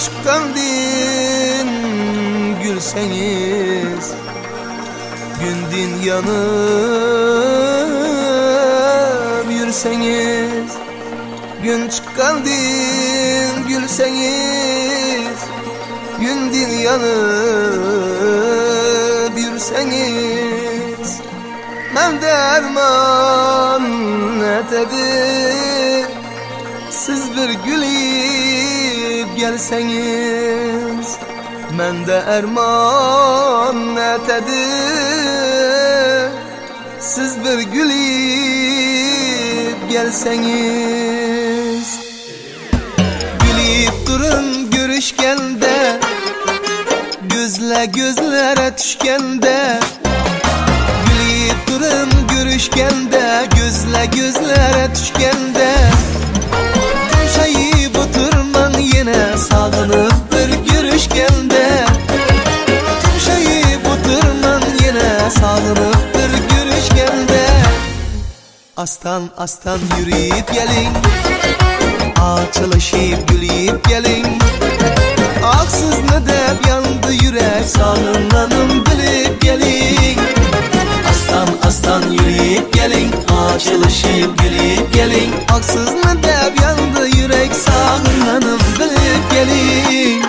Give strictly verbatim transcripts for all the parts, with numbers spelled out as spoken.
çıkkandin gülseniz, gündin yanıp yürseniz, gün çıkkandin gülseniz, gündin yanıp yürseniz, ben derman etedim, siz bir gülüp gelseniz, men de erman etedim, siz bir gülüp gelseniz. Gülüp durun görüşkende, gözle gözlere düşkende, gülüp durun görüşkende, gözle gözlere düşkende, tümşeyip oturman yine sağınıp bir görüşkende, tümşeyip oturman yine sağınıp bir görüşkende. Astan astan yürüyüp gelin, açılışıp gülüyüp gelin, aksız ne dep yandı yürek, sağınlanım bilip gelin. Astan astan yürüyüp gelin, açılışıp gülüyüp gelin, aksız ne dep yandı yürek, sağınlanım bilip gelin.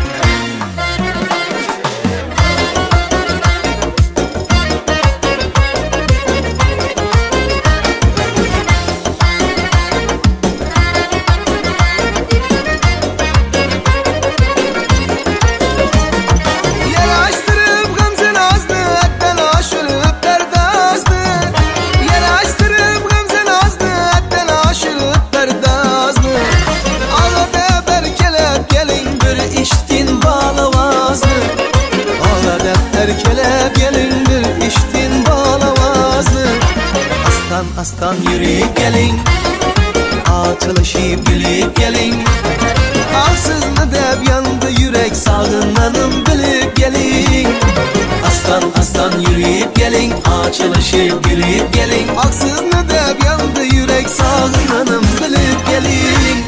Erkelep gelin bir içtin bağlamazdı. Astan astan yürüyüp gelin, açılışıp gülüp gelin, aksız mı dep yandı yürek, sağınlanım bilip gelin. Astan astan yürüyüp gelin, açılışıp gülüp gelin, aksız mı dep yandı yürek, sağınlanım bilip gelin.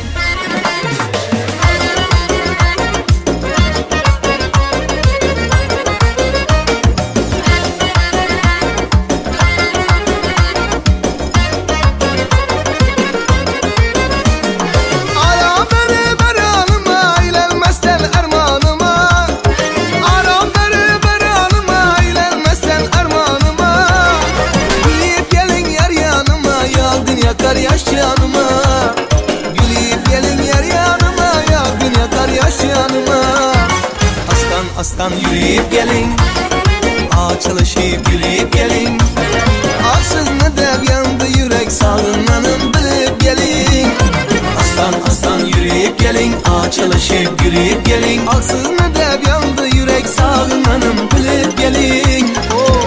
Yaş yanıma, gülüp gelin yer yanıma, ya gün yakar yaş yanıma. Astan astan yürüyüp gelin, açılışıp gülüp gelin, aksız ne dep yandı yürek, sağınlanım bilip gelin. Astan astan yürüyüp gelin, açılışıp gülüp gelin, aksız ne dep yandı yürek, sağınlanım bilip gelin. Oh.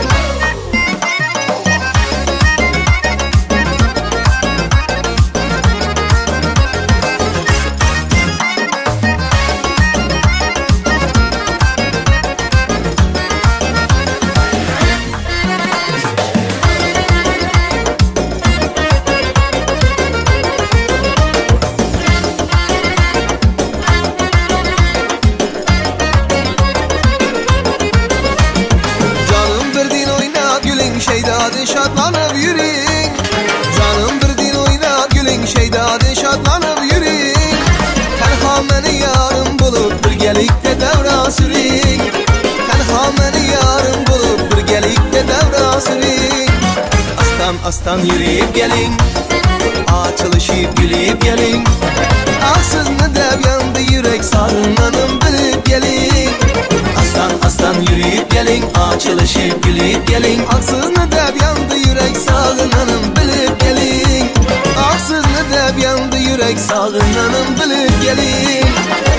Şeydadın şadlanıp yürüyün, canım bir din oyna gülün, şeydadın şadlanıp yürüyün. Tenha meni yarım bulup bir gelikte devra sürün, tenha meni yarım bulup bir gelikte devra sürün. Astan astan yürüyüp gelin, açılışıp gülüp gelin, aksız ne dep yandı yürek, sağınlanım bilip gelin. Astan astan yürüyüp gelin, açılışıp gülüp gelin, aksız ne dep yandı yürek, sağınlanım bilip gelin. Aksız ne dep yandı yürek, sağınlanım bilip gelin.